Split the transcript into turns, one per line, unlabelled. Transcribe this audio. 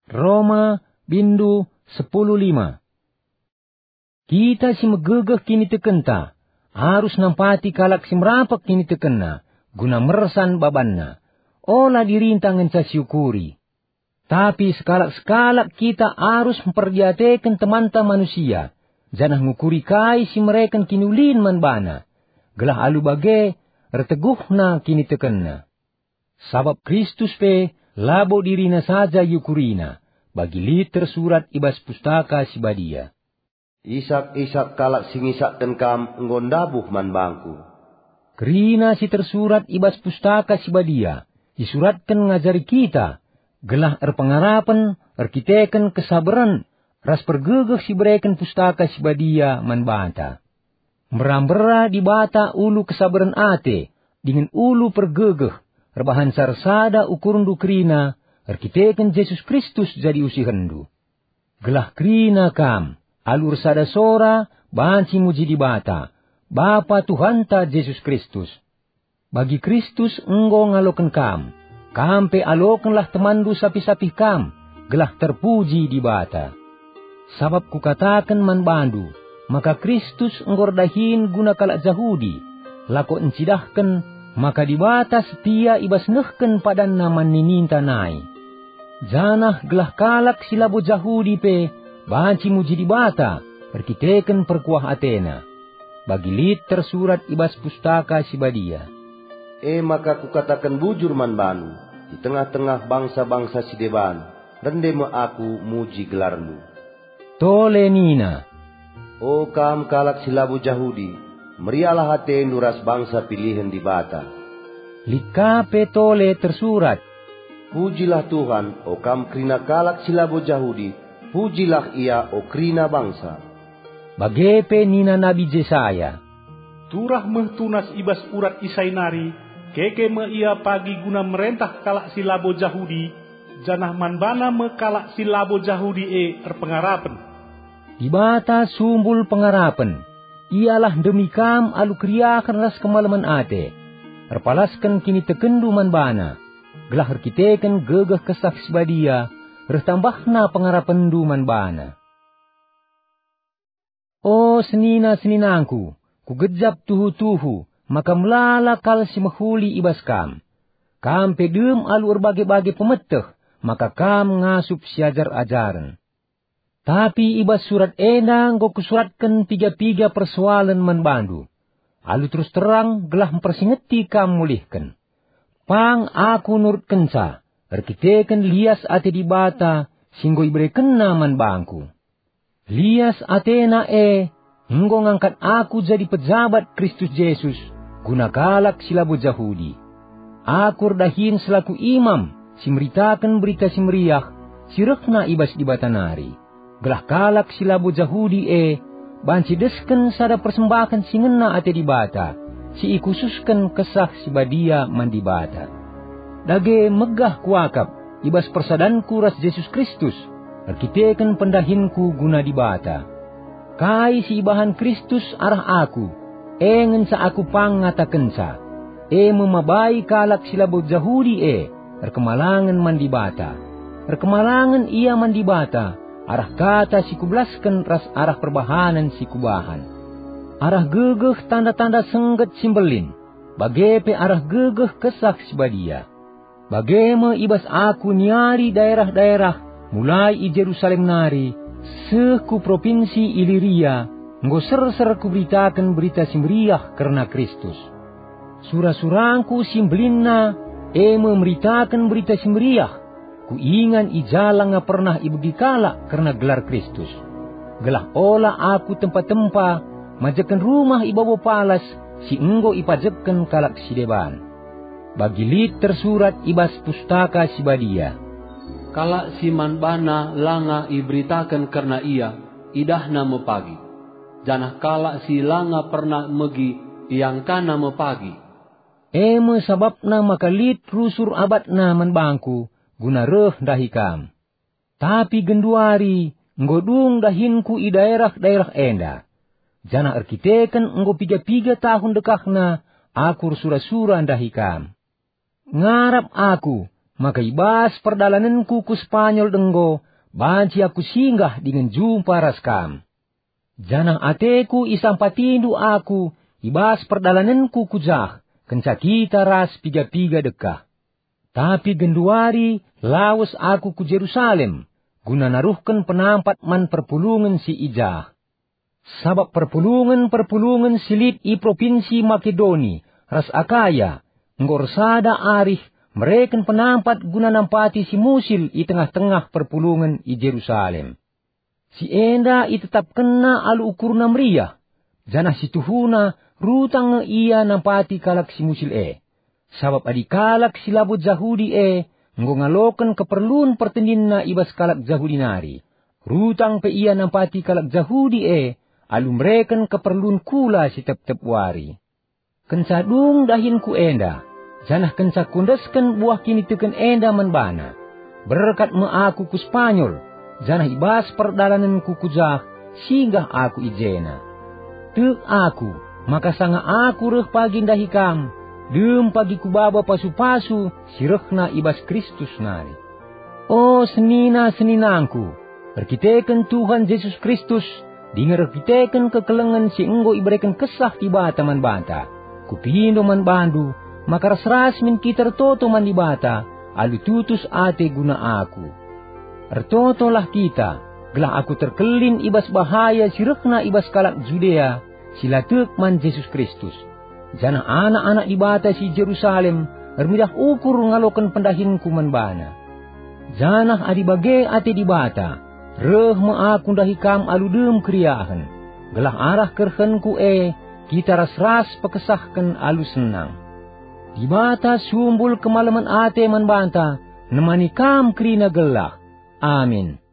Roma bindu 10:5. Kita si megegeh kini tekenta, harus nampati kalak si merapak kini tekena, guna meresan babanna. Olah dirintangan sa syukuri. Tapi sekalak-sekalak kita harus memperdiatekan temanta manusia, janah ngukuri kai si mereka kinulin man bana, gelah alu bage, reteguhna kini tekena. Sabab Kristus pe, labo dirina saja yukurina, bagi liter surat ibas pustaka si badia.
Isak kalak singisakkan kam ngondabuh man bangku.
Kerina si tersurat ibas pustaka si badia, disuratkan ngajari kita, gelah pengarapan, kiteken kesabaran, ras pergegeh si bereken pustaka si badia man banta. Merambera di bata ulu kesabaran ate, dengan ulu pergegeh, rebahan sarsada ukurundu kerina, kiteken Yesus Kristus jadi usihendu. Gelah kerina kam, alur sada sora, banci muji di bata, Bapa Tuhanta Yesus Kristus. Bagi Kristus enggo ngaloken kam, kampe alokenlah temandu sapi-sapi kam, gelah terpuji di bata. Sabab kukatakan man bandu, maka Kristus enggordahin guna kalak Jahudi, lako encidahken, maka di bata setia ibas nehken padan naman nininta nai. Janah gelah kalak silabo Jahudi pe, banci muji di bata, perkiteken perkuah Athena. Bagi lit tersurat ibas pustaka si badia.
Maka kukatakan bujur man banu, di tengah-tengah bangsa-bangsa si deban, rendeme aku muji gelarmu.
Tole nina.
O kam kalak silabo Jahudi, merialah hati nuras bangsa pilihan di bata.
Likape tole tersurat.
Pujilah Tuhan, o kam krina kalak silabo Jahudi, pujilah ia o krina bangsa.
Bagepe nina Nabi Jesaya.
Turah meh tunas ibas urat isainari, keke me ia pagi guna merentah kalak silabo Jahudi, janah manbana me kalak silabo Jahudi pengarapan.
Ibata sumbul pengarapan, ialah demi kam alu kriakan ras kemalaman ate, erpalaskan kini tekendu manbana, gelah herkiteken gegeh kesah sebadia, retambahna pengarapan du manbana. O senina-seninangku, ku gejap tuhu-tuhu, maka melala kal si mahuli ibas kam. Kam pedem alu erbage-bage pemeteh, maka kam ngasup siajar ajaran. Tapi ibas surat enang go kusuratkan 3 persoalan manbandu. Alu terus terang gelah mempersingeti kam mulihkan. Pang aku nurut kenca, erkiteken lias ate di bata, singgo ibreken naman bangku. Lias Athena enggo ngangkat aku jadi pejabat Kristus Yesus, guna kalak silabo Jahudi. Aku dahin selaku imam, simritakan berita simriah, sirekna ibas di batanari. Gelah kalak silabo Jahudi banci desken sada persembahan singena ate di bata, si ikususkan kesah si badia mandi bata. Dage megah kuakap, ibas persadanku ras Yesus Kristus, arkiteken pendahinku guna di bata. Kai si ibahan Kristus arah aku, engen sa aku pangataken sa, memabai kalak silabo Jahudi erkemalangan mandi bata. Erkemalangan ia mandi bata, arah kata si kublasken ras arah perbahanan si kubahan. Arah gegeh tanda-tanda sengget simbelin, bagepe arah gegeh kesah si badia. Bageme ibas aku niari daerah-daerah, mulai i Jerusalem nari, seku provinsi Iliria, nggo ser-ser kuberitakan berita simriah karena Kristus. Surah-surangku simbelinna, memberitakan berita simriah, ku ingan i jalan nga pernah ibu dikala karena gelar Kristus. Gelah olah aku tempat-tempat, majakan rumah ibawa palas, si enggo ipajekken kalak si deban. Bagi lit tersurat ibas pustaka si badia.
Kalak si manbana langa iberitakan karena ia, idahna mepagi. Janah kalak si langa pernah megi, yang kana mepagi.
Sababna maka lit rusur abadna manbangku, guna reh dahikam. Tapi genduari, nggodung dahinku i daerah-daerah enda. Janah arkiteken enggo 3 tahun dekahna, aku sura-sura dahikam. Ngarap aku, maka ibas perdalananku ku Spanyol denggo, banci aku singgah dengan jumpa raskam. Janah ateku isampatindu aku, ibas perdalananku ku jah, kenca kita ras piga-piga dekah. Tapi genduari lawas aku ku Jerusalem, guna naruhkan penampat man perpulungan si ijah. Sabab perpulungan silip i provinsi Makedoni, ras Akaya, ngorsada arih, mereka penampat guna nampati si musil i tengah-tengah perpulungan i Jerusalem. Si enda i tetap kena alu ukur namriyah, janah si tuhuna rutang ia nampati kalak si musil Sabab adikalak si labo Jahudi ngalokan keperluan pertendinna ibas kalak Jahudi nari. Rutang pe ia nampati kalak Jahudi alu mereken keperluan kula si tep-tep wari. Kensadung dahin ku enda, janah kensa kundaskan buah kini teken enda manbana. Berkat me aku ku Spanyol, janah ibas perdalanan ku kujah, singgah aku ijena. Tuk aku, maka sanga aku reh pagi dahikam, dem pagi ku baba pasu-pasu, sirehna ibas Kristus nari. Oh senina-seninangku, perkitekan Tuhan Yesus Kristus, dengar perkitekan kekelengan si enggo iberikan kesah tiba taman bata. Kupindo man bandu, maka ras min kita retoto man di bata, alu tutus ate guna aku. Ertoto lah kita, gelah aku terkelin ibas bahaya sirehna ibas kalak Judea, silatuk man Yesus Kristus. Janah anak-anak di bata si Jerusalem, ermidah ukur ngalokan pendahinku manbana. Janah adibage ate di bata, reh aku dahikam aludem kriahan. Gelah arah kerhenku kita ras-ras pekesahkan alu senang. Di bata sumbul kemalaman ate manbanta, nemani kam krina gelah. Amin.